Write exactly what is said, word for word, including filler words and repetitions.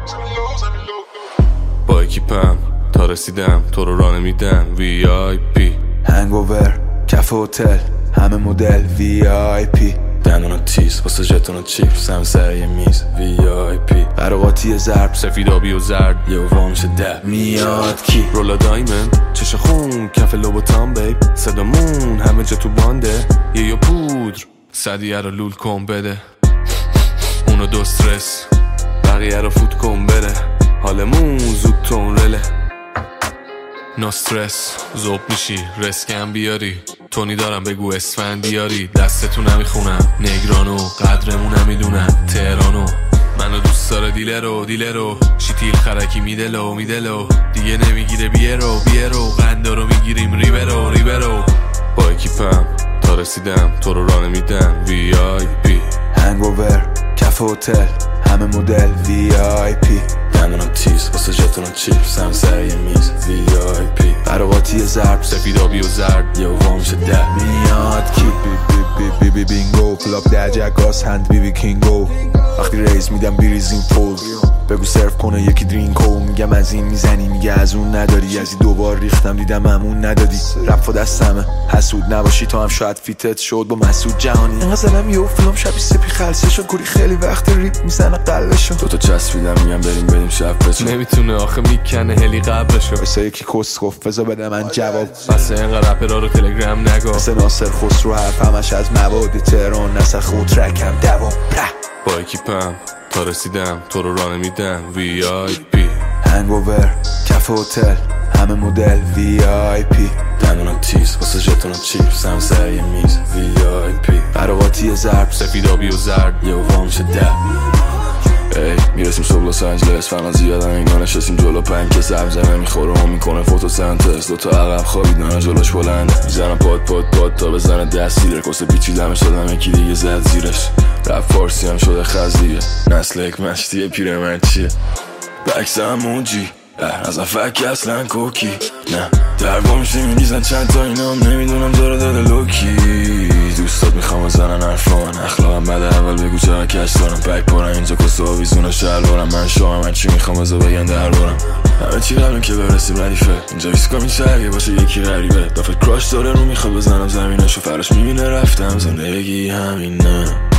با اکیپم تا رسیدم تو رو راه نمیدم وی آی پی هنگوور کف هتل همه مدل وی آی پی دندون تیز واسه ژتون و چیپس هم سر یه میز وی آی پی قراقاتی ضرب سفید آبی و زرد یه وا میشه ده میاد کی رولا دایمند چش خون کف لوبوتان بیب صدامون همه جا تو بانده یه یا پودر صدیه رو لول کن بده اونو دو استرس بقیه رو فوت کن بره حالمون زود تون رله نو استرس زوب میشی رسکم بیاری تونی دارم بگو اسفند بیاری دستتو نمیخونم نگرانو قدرمون نمیدونم تهرانو منو دوست داره دیلرو دیلرو شیتیل خرکی میدلو میدلو دیگه نمیگیره بیرو بیرو قندارو میگیریم ریبرو ریبرو با اکیپم تا رسیدم تو رو راه نمیدم وی آی پی هنگوور کف هتل همه مدل وی آی پی دندونم تیز واسه ژتون و چیپس هم سر یه میز وی آی پی قراقاتی ضرب سفید آبی و زرد یه وا میشه ده میاد کی بی بی بی بی بینگو کلاب ده جگاس هند بی بی کینگو وقتی ریز میدم بیریزیم فول بگو سرف کنه یکی درینکو میگم از این میزنی میگه از اون نداری از این دوبار ریختم دیدم همون ندادی رفت و دستمه حسود نباشی تو هم شاید فیتت شد با مسعود جهانی اینقدر زنم یه فیلم شبی سپی خلصه شد کوری خیلی وقت ریپ میزنه قلبشو دوتا چسبیدم میگم بریم بریم شب بچه نمیتونه آخه میکنه هلی قبلشو بسه یکی کس گفت بذار بده من جواب بسه اینقدر رپرها رو تلگرام نگو بسه ناصر خسرو حرف همش از مواد تهران نسخ و ترکم دوام با اکیپم تا رسیدم تو رو راه نمیدم وی آی پی هنگوور کف هتل همه مدل وی آی پی دندونم تیز واسه ژتون و چیپس هم سر یه میز وی آی پی قراقاتی ضرب سفید آبی و زرد یه وا میشه ده ای میرسیم صبح لس آنجلس فقط زیادم اینا نشستیم جلو پنج که زمزمه میخوره و میکنه فوتوسنتز دوتا عقب خوابیدن جلوش بلنده میزنم پاد پاد پاد تا بزنه دست زیره کسه پیچیدمش دادم یکی دیگه زد زیرش رپ فارسی هم شده خزیه نسل یک مشتیه پیرمرد چیه بکس هم موجی ازم فک اصلا کوکی نه درگاه میشه میریزن چند تا اینا هم نمیدونم داره داده لوکی دوستات میخوام بزنن حرفان اخلاقم بده اول بگو چرا کش دارم پک پارم اینجا کسه آویزون شهر بارم من شاهم هرچی میخوام بزا بگن در بارم همه چی قبلیم که برسیم ردیفه اینجا ویسکا میشه باشه یکی غریبه دافت کراش داره رو میخواد بزنم زمینشو فرش میبینه رفتم زندگی همینه